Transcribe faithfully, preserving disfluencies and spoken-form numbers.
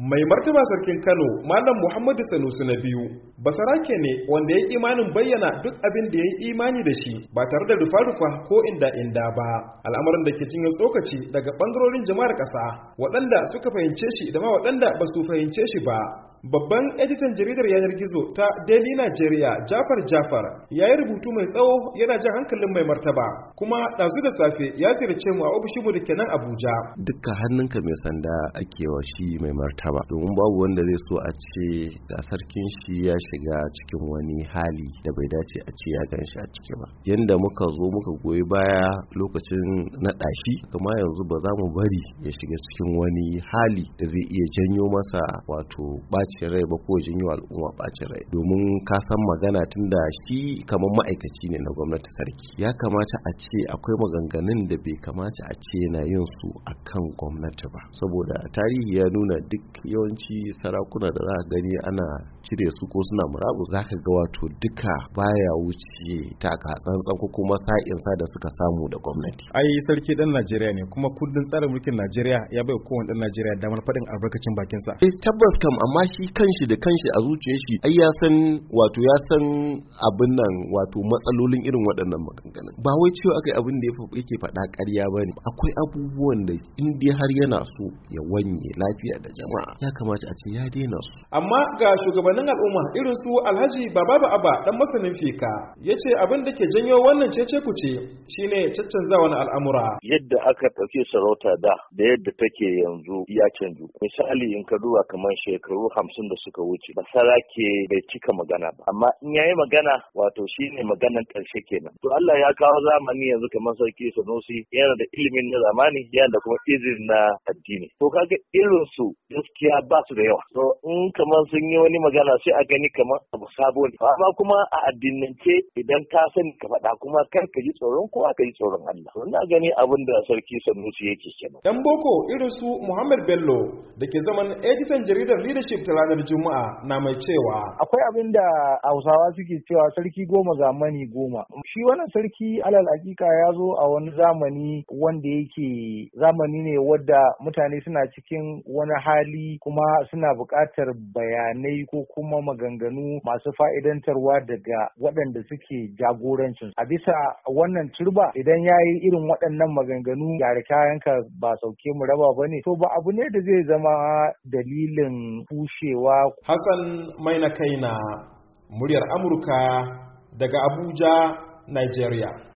Mai martaba sarkin Kano, Malam Muhammadu Sanusi na biyu, basarake ne wanda ya yi imanin bayyana duk abin da ya yi imani da shi ba tare da rufa-rufa ko inda-inda ba. Al'amarin da ke cinye tsokaci daga ɓangarorin jama'ar ƙasa, waɗanda suka fahimce shi da ma waɗanda ba su fahimce shi ba. Babban editan jaridar yanar gizo ta Daily Nigeria, Jafar Jafar, ya yi rubutu mai tsawo yana jan hankalin mai martaba, kuma ɗazu da safe ya ziyarce mu a ofishinmu da ke nan Abuja. Dukkan hannunka mai sanda ake wa shi mai martaba, domin babu wanda zai so a ce ga sarkin shi ya shiga cikin wani hali da bai dace a ce ya gan shi a ciki ba. Yanda muka zo muka goyi baya lokacin naɗa shi, kuma yanzu ba za mu bari ya shiga cikin wani hali da zai iya janyo masa wato ɓacin rai ba ko janyo al'umma ɓacin rai, domin ka san magana tunda shi kamar ma'aikaci ne na gwamnati sarki, ya kamata a ce akwai maganganun da bai kamata a ce yana yin su akan gwamnati ba, saboda tarihi ya nuna duk yawanci sarakuna da za ka gani ana cire su ko suna murabu, za ka ga wato duka baya wuce taka tsantsan ko kuma sa'insa da suka samu da gwamnati. Ai sarki dan Najeriya ne, kuma kundin tsarin mulkin Najeriya ya bai kowane dan Najeriya damar faɗin albarkacin bakinsa. Eh tabbas kam, amma shi kanshi da kanshi a zuciyar shi ai ya san wato ya san abin nan wato matsalolin irin waɗannan maganganun. Ba wai cewa akai abin da yake faɗa ƙarya bane. Akwai abubuwan da in dai har yana so ya wanye lafiya da jama'a, ya kamata a ce ya daina su. Amma ga shugabannin al'umma irin su Alhaji Baba Aba dan masanin fika, yace abin da ke janyo wannan cece kuce shine caccanzawa na al'amura. Yadda aka ɗauke sarauta da da yadda take yanzu ya canju. Misali in ka duba kamar shekaru hamsin da suka wuce, basarake bai cika magana ba, amma in yayi magana wato shine maganan ƙarshe kenan. To Allah ya kawo zamani yanzu kamar sarki Sanusi yana da ilimin na zamani, yana da kuma izinin na addini. To kaga irin su gaskiya ba su da yawa. To in kamar sun yi wani magana sai a gani kamar abu sabo ne. Amma kuma a addinance idan ka sani ka faɗa, kuma kar ka ji tsoron kowa, ka ji tsoron Allah. To ina gani abin da sarki Sanusi yake kenan. Dan boko irin su Muhammad Bello da ke zaman editan jaridar Leadership ta ranar Juma'a na mai cewa akwai abin da Hausawa suke cewa sarki goma zamani goma. Shi wannan sarki alal hakika ya zo a wani zamani wanda yake zamani ne wadda mutane suna cikin wani hali, kuma suna buƙatar bayanai ko kuma maganganu masu fa'idantarwa daga waɗanda suke jagorancin. A bisa wannan turba, idan ya yi irin waɗannan maganganu, gyara kayanka ba sauke mu raba ba ne, to ba abu ne da zai zama dalilin kushewa. Hassan Maina Kaina, muryar Amurka daga Abuja, Nigeria.